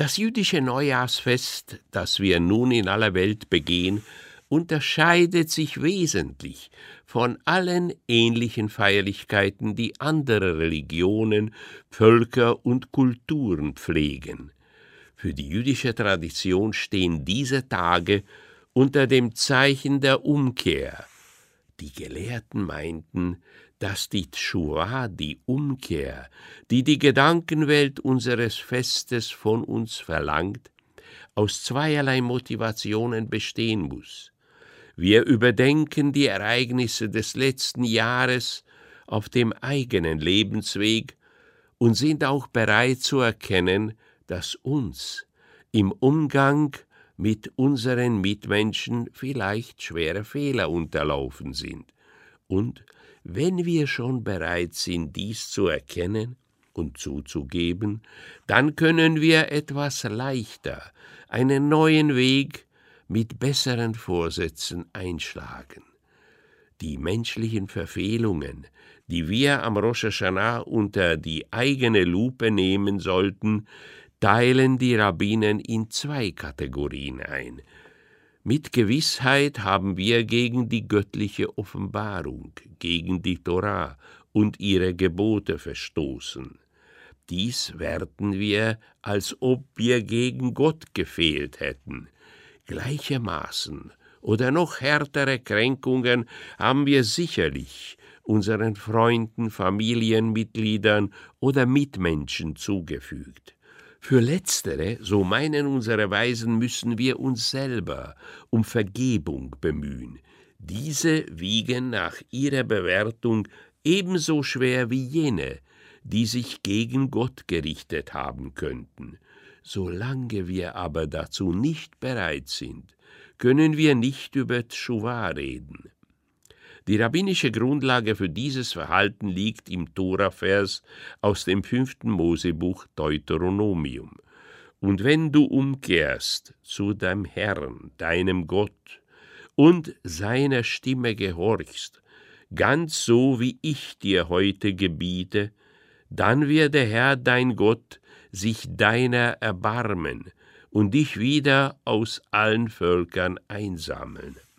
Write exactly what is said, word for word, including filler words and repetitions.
Das jüdische Neujahrsfest, das wir nun in aller Welt begehen, unterscheidet sich wesentlich von allen ähnlichen Feierlichkeiten, die andere Religionen, Völker und Kulturen pflegen. Für die jüdische Tradition stehen diese Tage unter dem Zeichen der Umkehr. Die Gelehrten meinten, dass die Tschuwa, die Umkehr, die die Gedankenwelt unseres Festes von uns verlangt, aus zweierlei Motivationen bestehen muss. Wir überdenken die Ereignisse des letzten Jahres auf dem eigenen Lebensweg und sind auch bereit zu erkennen, dass uns im Umgang mit unseren Mitmenschen vielleicht schwere Fehler unterlaufen sind. Und wenn wir schon bereit sind, dies zu erkennen und zuzugeben, dann können wir etwas leichter einen neuen Weg mit besseren Vorsätzen einschlagen. Die menschlichen Verfehlungen, die wir am Rosh Hashanah unter die eigene Lupe nehmen sollten, teilen die Rabbinen in zwei Kategorien ein. Mit Gewissheit haben wir gegen die göttliche Offenbarung, gegen die Torah und ihre Gebote verstoßen. Dies werten wir, als ob wir gegen Gott gefehlt hätten. Gleichermaßen oder noch härtere Kränkungen haben wir sicherlich unseren Freunden, Familienmitgliedern oder Mitmenschen zugefügt. Für Letztere, so meinen unsere Weisen, müssen wir uns selber um Vergebung bemühen. Diese wiegen nach ihrer Bewertung ebenso schwer wie jene, die sich gegen Gott gerichtet haben könnten. Solange wir aber dazu nicht bereit sind, können wir nicht über Tschuwa reden. Die rabbinische Grundlage für dieses Verhalten liegt im Tora-Vers aus dem fünften Mosebuch Deuteronomium. Und wenn du umkehrst zu deinem Herrn, deinem Gott, und seiner Stimme gehorchst, ganz so wie ich dir heute gebiete, dann wird der Herr dein Gott sich deiner erbarmen und dich wieder aus allen Völkern einsammeln.